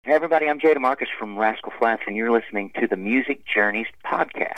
Hey everybody, I'm Jay DeMarcus from Rascal Flatts, and you're listening to the Music Journeys podcast.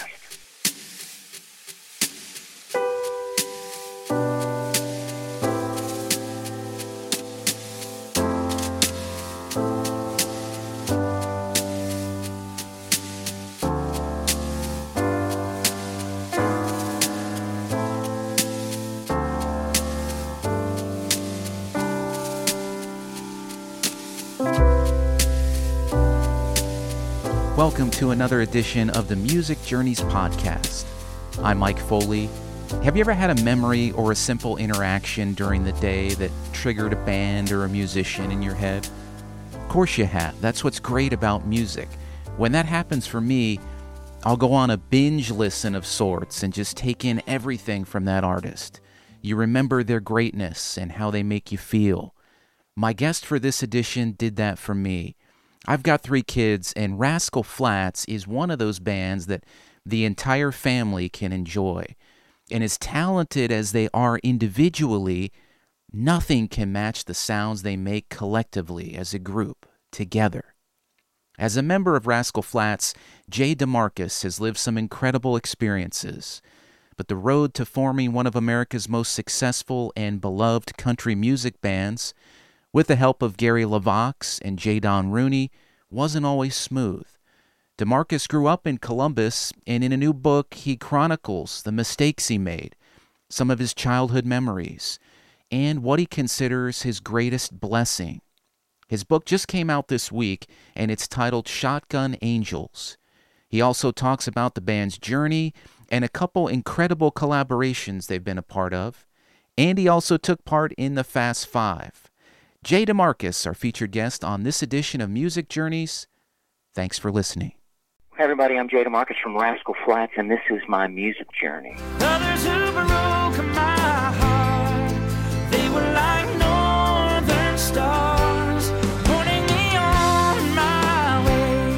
Welcome to another edition of the Music Journeys podcast. I'm Mike Foley. Have you ever had a memory or a simple interaction during the day that triggered a band or a musician in your head? Of course you have. That's what's great about music. When that happens for me, I'll go on a binge listen of sorts and just take in everything from that artist. You remember their greatness and how they make you feel. My guest for this edition did that for me. I've got 3 kids, and Rascal Flatts is one of those bands that the entire family can enjoy. And as talented as they are individually, nothing can match the sounds they make collectively as a group, together. As a member of Rascal Flatts, Jay DeMarcus has lived some incredible experiences. But the road to forming one of America's most successful and beloved country music bands, with the help of Gary LaVox and J. Don Rooney, wasn't always smooth. DeMarcus grew up in Columbus, and in a new book, he chronicles the mistakes he made, some of his childhood memories, and what he considers his greatest blessing. His book just came out this week, and it's titled Shotgun Angels. He also talks about the band's journey and a couple incredible collaborations they've been a part of, and he also took part in the Fast Five. Jay DeMarcus, our featured guest on this edition of Music Journeys. Thanks for listening. Hey everybody, I'm Jay DeMarcus from Rascal Flatts, and this is my music journey. Others who broke my heart, they were like northern stars, pointing me on my way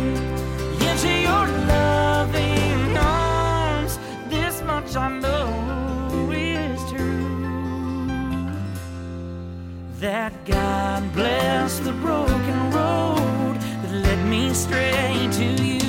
into your loving arms. This much I know is true, that God bless the broken road that led me straight to you.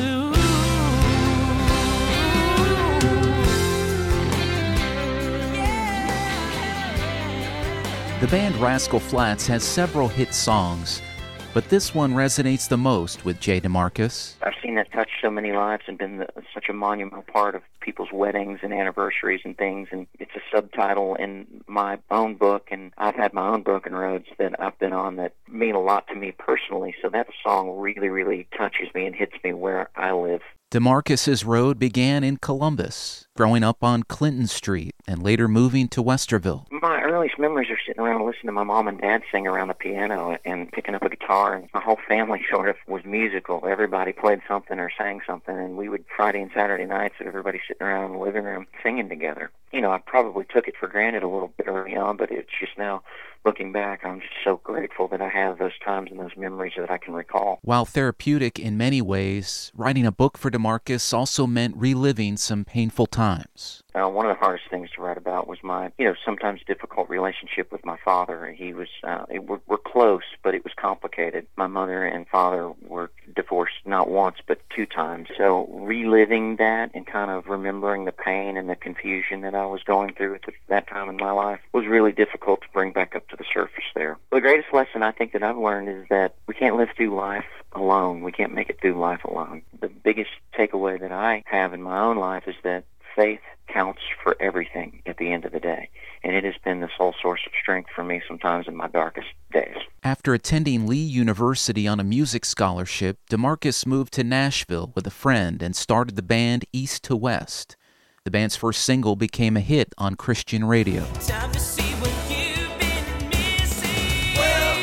The band Rascal Flatts has several hit songs, but this one resonates the most with Jay DeMarcus. I've seen that touch so many lives and been such a monumental part of people's weddings and anniversaries and things, and it's a subtitle in my own book, and I've had my own broken roads that I've been on that mean a lot to me personally, so that song really, really touches me and hits me where I live. DeMarcus's road began in Columbus, growing up on Clinton Street and later moving to Westerville. My earliest memories are sitting around listening to my mom and dad sing around the piano and picking up a guitar, and my whole family sort of was musical. Everybody played something or sang something, and we would Friday and Saturday nights everybody sitting around in the living room singing together. You know, I probably took it for granted a little bit early on, but it's just now, looking back, I'm just so grateful that I have those times and those memories that I can recall. While therapeutic in many ways, writing a book for DeMarcus also meant reliving some painful times. One of the hardest things to write about was my, sometimes difficult relationship with my father. He was, we're close, but it was complicated. My mother and father were divorced not once, but 2 times. So reliving that and kind of remembering the pain and the confusion that I was going through at that time in my life was really difficult to bring back up to the surface there. The greatest lesson I think that I've learned is that we can't live through life alone. We can't make it through life alone. The biggest takeaway that I have in my own life is that faith counts for everything at the end of the day, and it has been the sole source of strength for me sometimes in my darkest days. After attending Lee University on a music scholarship, DeMarcus moved to Nashville with a friend and started the band East to West. The band's first single became a hit on Christian radio. Time to see what you've been missing.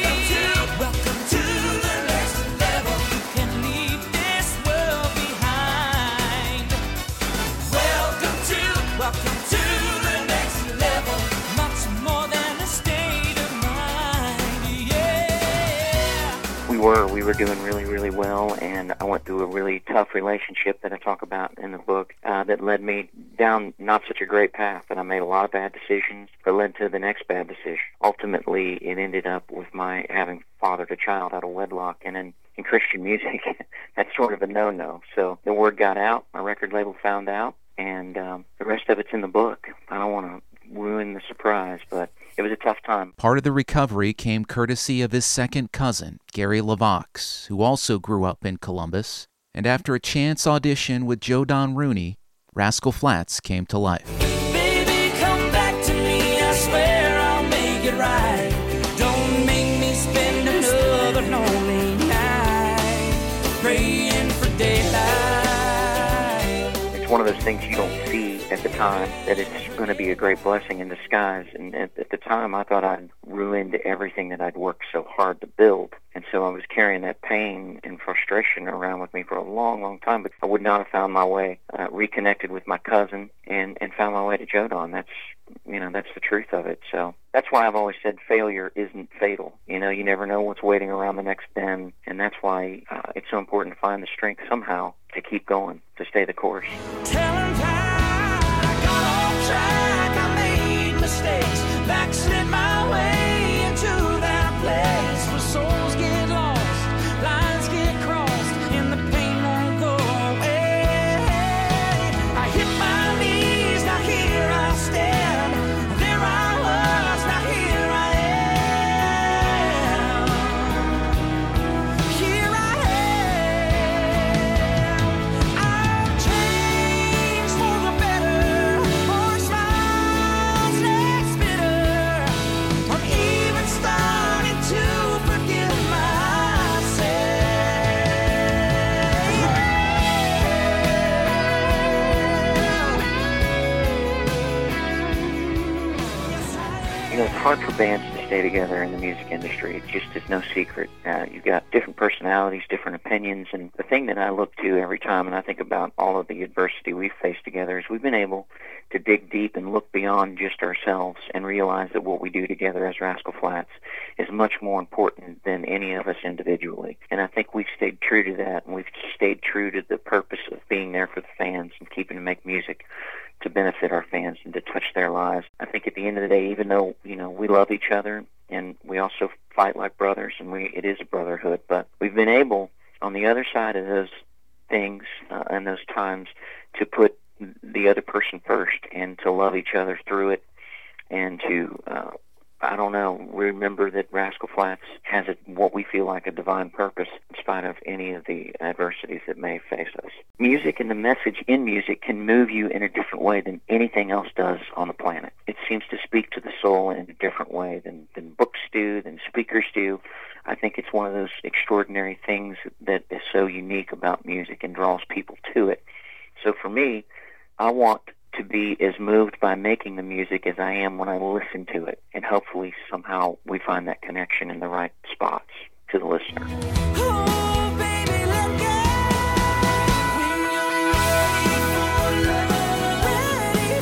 Welcome to the next level. You can leave this world behind. Welcome to the next level. Much more than a state of mind. Yeah. We were doing really, really well, and I went through a really tough relationship that I talk about in the book that led me down not such a great path, and I made a lot of bad decisions that led to the next bad decision. Ultimately, it ended up with my having fathered a child out of wedlock, and in Christian music, that's sort of a no-no. So the word got out, my record label found out, and the rest of it's in the book. I don't want to ruin the surprise, but it was a tough time. Part of the recovery came courtesy of his second cousin, Gary LaVox, who also grew up in Columbus. And after a chance audition with Joe Don Rooney, Rascal Flatts came to life. Baby, come back to me, I swear I'll make it right. Don't make me spend another lonely night praying for daylight. It's one of those things you don't see at the time, that it's going to be a great blessing in disguise. And at the time, I thought I'd ruined everything that I'd worked so hard to build. And so I was carrying that pain and frustration around with me for a long, long time. But I would not have found my way, reconnected with my cousin, and found my way to Joe Don. That's the truth of it. So that's why I've always said failure isn't fatal. You never know what's waiting around the next bend. And that's why it's so important to find the strength somehow to keep going, to stay the course. Tell 'em I got off track, I made mistakes, backslid my way into that place where souls get lost, lines get crossed, and the pain won't go away. I hit my knees, now here I stand. There I was, now here I am. Here I am. I've changed for the better, more smiles less bitter. I'm even starting to forgive myself. It's hard for bands to stay together in the music industry. It just is no secret. You've got different personalities, different opinions, and the thing that I look to every time, and I think about all of the adversity we've faced together, is we've been able to dig deep and look beyond just ourselves and realize that what we do together as Rascal Flatts is much more important than any of us individually. And I think we've stayed true to that, and we've stayed true to the purpose of being there for the fans and keeping to make music to benefit our fans and to touch their lives. I think at the end of the day, even though, we love each other and we also fight like brothers, and it is a brotherhood, but we've been able, on the other side of those things and those times, to put the other person first and to love each other through it, and to remember that Rascal Flatts has what we feel like a divine purpose in spite of any of the adversities that may face us. Music and the message in music can move you in a different way than anything else does on the planet. It seems to speak to the soul in a different way than books do, than speakers do. I think it's one of those extraordinary things that is so unique about music and draws people to it. So for me, I want to be as moved by making the music as I am when I listen to it. And hopefully somehow we find that connection in the right spots to the listener. Oh, baby, let go. When you're ready for love, ready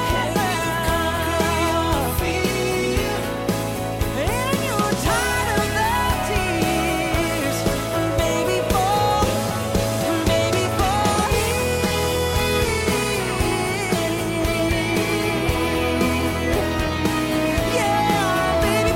for fear, and you're tired of the tears, baby, for yeah, baby,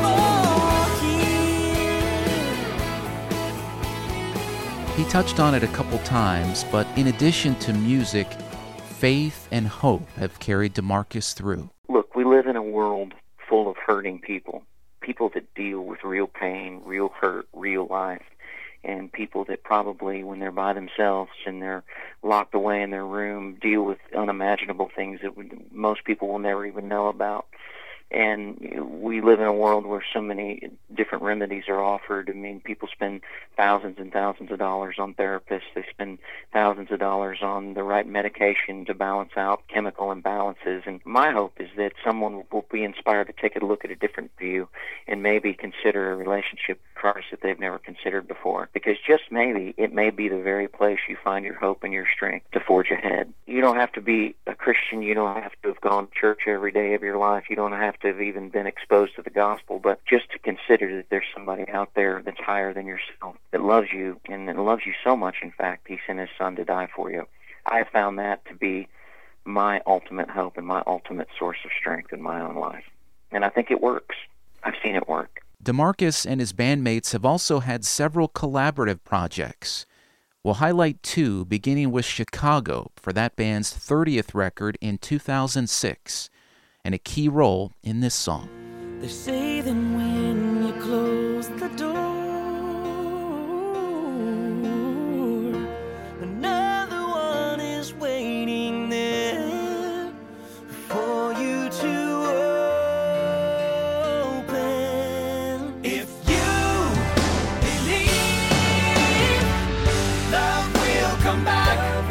He touched on it a couple times, but in addition to music, faith and hope have carried DeMarcus through. Look, we live in a world full of hurting people that deal with real pain, real hurt, real life, and people that probably, when they're by themselves and they're locked away in their room, deal with unimaginable things that most people will never even know about. And we live in a world where so many different remedies are offered. I mean, people spend thousands and thousands of dollars on therapists. They spend thousands of dollars on the right medication to balance out chemical imbalances. And my hope is that someone will be inspired to take a look at a different view and maybe consider a relationship with Christ that they've never considered before. Because just maybe, it may be the very place you find your hope and your strength to forge ahead. You don't have to be a Christian. You don't have to have gone to church every day of your life. You don't have to have even been exposed to the gospel, but just to consider that there's somebody out there that's higher than yourself, that loves you, and that loves you so much, in fact, he sent his son to die for you. I have found that to be my ultimate hope and my ultimate source of strength in my own life. And I think it works. I've seen it work. DeMarcus and his bandmates have also had several collaborative projects. We'll highlight two, beginning with Chicago for that band's 30th record in 2006, and a key role in this song. They say that when you close the door, another one is waiting there for you to open. If you believe, love will come back.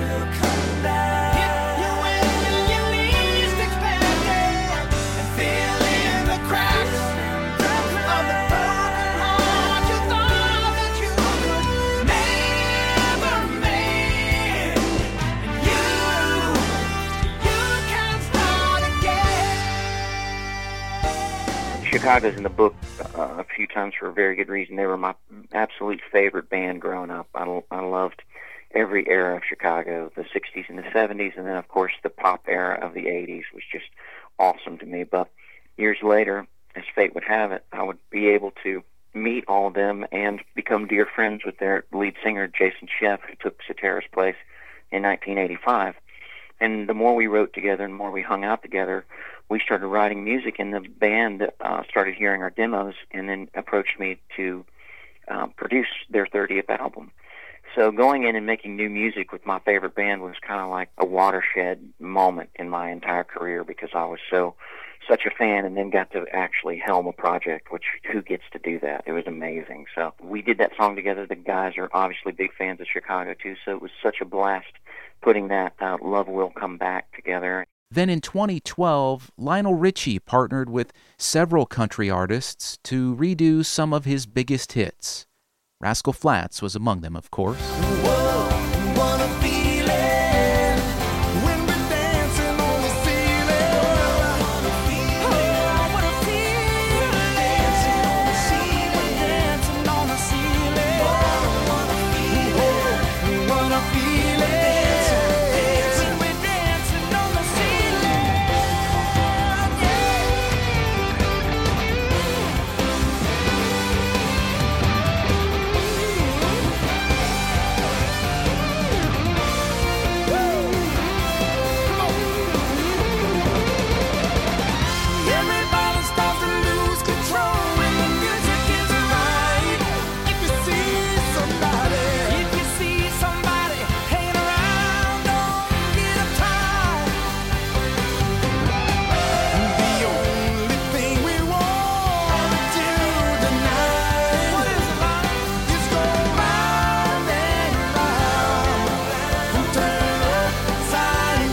Hit you when you least expect it, and fill in the cracks of the broken heart you thought that you could never make. And you can start again. Chicago's in the book a few times for a very good reason. They were my absolute favorite band growing up. I loved every era of Chicago, the 60s and the 70s, and then, of course, the pop era of the 80s was just awesome to me. But years later, as fate would have it, I would be able to meet all of them and become dear friends with their lead singer, Jason Scheff, who took Cetera's place in 1985. And the more we wrote together and the more we hung out together, we started writing music, and the band started hearing our demos and then approached me to produce their 30th album. So going in and making new music with my favorite band was kind of like a watershed moment in my entire career, because I was such a fan, and then got to actually helm a project, which who gets to do that? It was amazing. So we did that song together. The guys are obviously big fans of Chicago too, so it was such a blast putting that Love Will Come Back together. Then in 2012, Lionel Richie partnered with several country artists to redo some of his biggest hits. Rascal Flatts was among them, of course. Whoa, wanna feel it when we're dancing on the ceiling. Wanna feel it, wanna feel it, dancing on the ceiling, dancing on the ceiling. Wanna feel it, wanna feel it, when we're dancing on the ceiling. Everybody starts to lose control when the music is right. If you see somebody hanging around, don't get uptight. The only thing we want to do tonight is go round and round and turn upside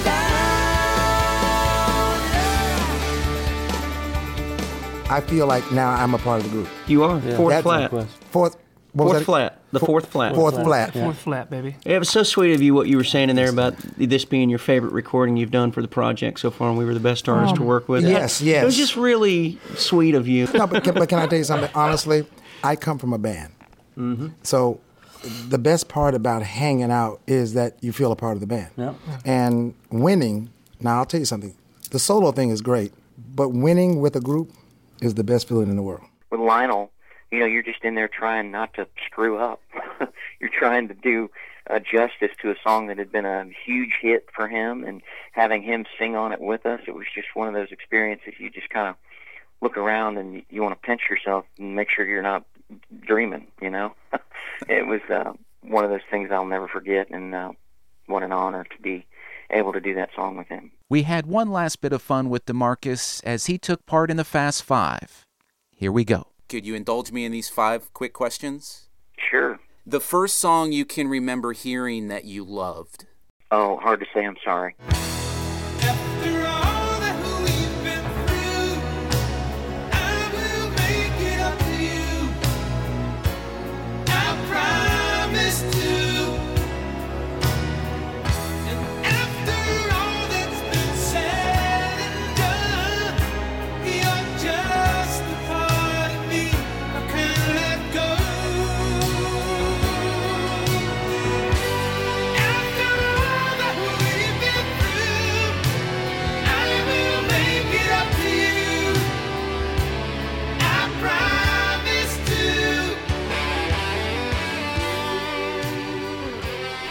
down. I feel like now I'm a part of the group. You are. Fourth That's flat. Fourth, what was Fourth that? flat. The fourth flat. Fourth flat. Fourth flat, baby. It was so sweet of you what you were saying in there about this being your favorite recording you've done for the project so far, and we were the best artist to work with. Yes, It yes. was just really sweet of you. No, but can I tell you something? Honestly, I come from a band. So the best part about hanging out is that you feel a part of the band. Yeah. And winning, now I'll tell you something. The solo thing is great, but winning with a group is the best feeling in the world. With Lionel, you're just in there trying not to screw up. You're trying to do justice to a song that had been a huge hit for him, and having him sing on it with us, it was just one of those experiences you just kind of look around and you want to pinch yourself and make sure you're not dreaming, It was one of those things I'll never forget, and what an honor to be able to do that song with him. We had one last bit of fun with DeMarcus as he took part in the Fast Five. Here we go. Could you indulge me in these 5 quick questions? Sure. The first song you can remember hearing that you loved? Oh, hard to say I'm sorry. After all that we've been through, I will make it up to you. I promise to. And after all that's been said and done, you're just a part of me I can't let go. After all that we've been through,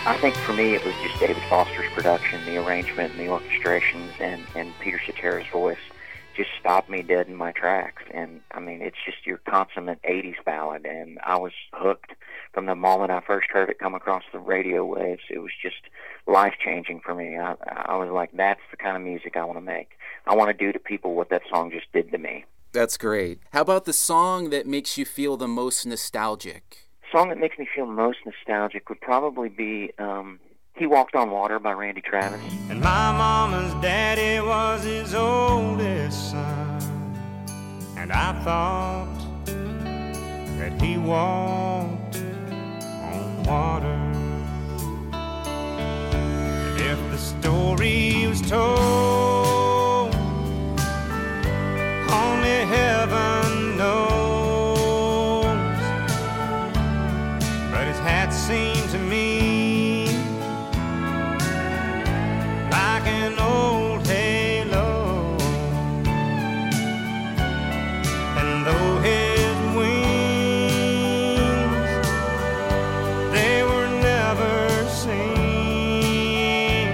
I think for me it was just David Foster's production, the arrangement and the orchestrations, and Peter Cetera's voice just stopped me dead in my tracks. And I mean, it's just your consummate 80s ballad, and I was hooked from the moment I first heard it come across the radio waves. It was just life-changing for me. I was like, that's the kind of music I want to make. I want to do to people what that song just did to me. That's great. How about the song that makes you feel the most nostalgic? The song that makes me feel most nostalgic would probably be He Walked on Water by Randy Travis. And my mama's daddy was his oldest son, and I thought that he walked on water. If the story was told, only heaven knows. But his hat seemed to me like an old halo, and though his wings, they were never seen,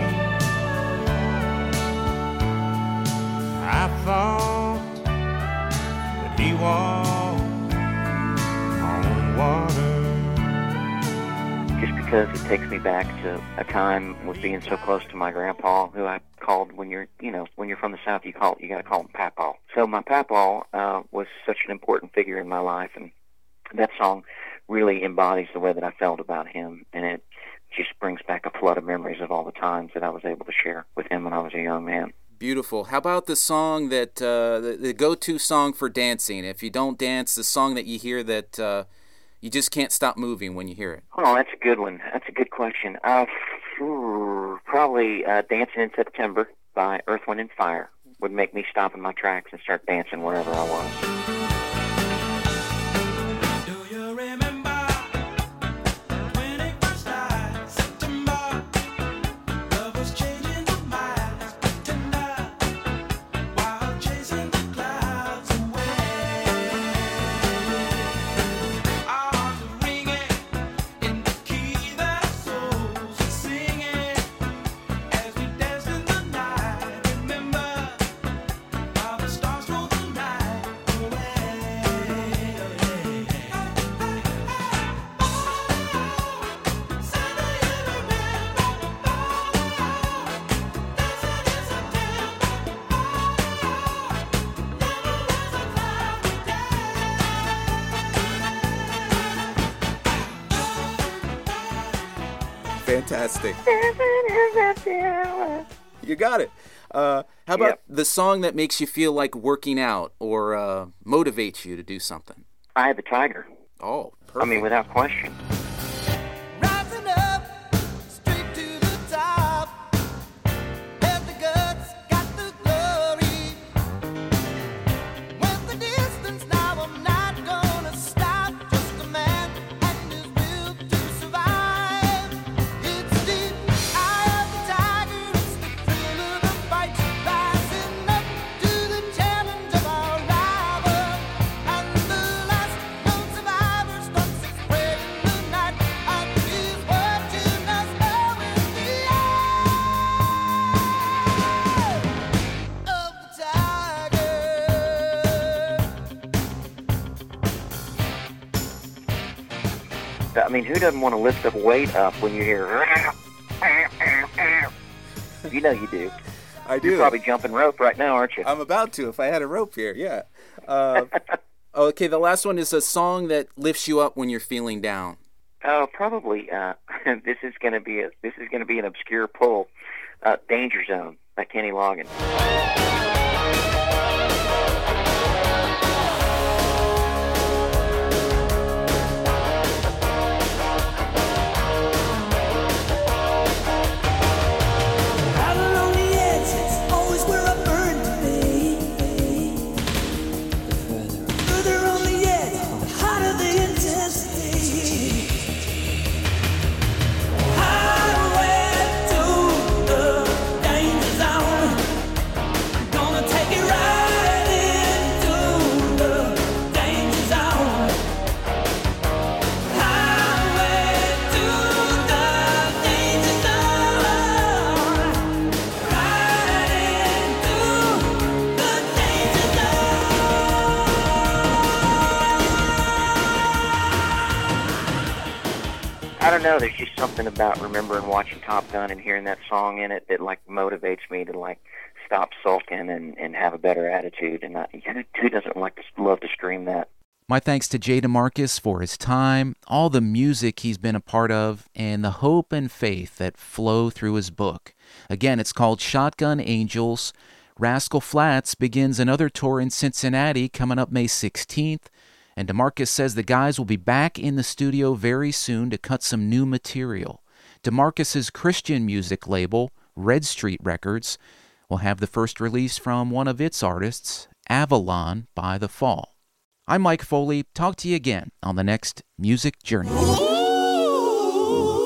I thought that he walked on water. Just because it takes me back to a time with being so close to my grandpa, who I called, when you're from the South, you got to call him Papaw. So my Papaw was such an important figure in my life, and that song really embodies the way that I felt about him, and it just brings back a flood of memories of all the times that I was able to share with him when I was a young man. Beautiful. How about the song that, the go-to song for dancing? If you don't dance, the song that you hear that you just can't stop moving when you hear it. Oh, that's a good one. That's a good question. Probably Dancing in September by Earth, Wind & Fire would make me stop in my tracks and start dancing wherever I was. Do you remember when it first started? September, love was changing the minds, tender, while chasing the clouds away. Our hearts were ringing in the key that our souls were singing as we danced in the night. Remember how the stars stole the night away. Fantastic. You got it. How about Yep. the song that makes you feel like working out or motivates you to do something? Eye of the Tiger. Oh, perfect. I mean, without question. Rising up, straight to the top. Have the guts, got the glory. Went the distance, now I'm not gonna stop. Just a man and his will to survive. It's the eye of the tiger, it's the thrill of the fight. Rising up to the challenge of our rival. And the last known survivor stalks his prey in the night. And he's watching us all in the eye of the tiger. I mean, who doesn't want to lift a weight up when you hear... You know you do. I do. You're probably jumping rope right now, aren't you? I'm about to if I had a rope here, yeah. Okay, the last one is a song that lifts you up when you're feeling down. Oh, probably. This is going to be an obscure pull. Danger Zone by Kenny Loggins. Out along the edge, it's always where I burn to be. Further on the edge, the hotter the intensity. Highway to the danger zone. don't know. There's just something about remembering watching Top Gun and hearing that song in it that like motivates me to like stop sulking and have a better attitude. And who doesn't love to scream that? My thanks to Jay DeMarcus for his time, all the music he's been a part of, and the hope and faith that flow through his book. Again, it's called Shotgun Angels. Rascal Flatts begins another tour in Cincinnati coming up May 16th. And DeMarcus says the guys will be back in the studio very soon to cut some new material. DeMarcus's Christian music label, Red Street Records, will have the first release from one of its artists, Avalon, by the fall. I'm Mike Foley. Talk to you again on the next Music Journey. Ooh.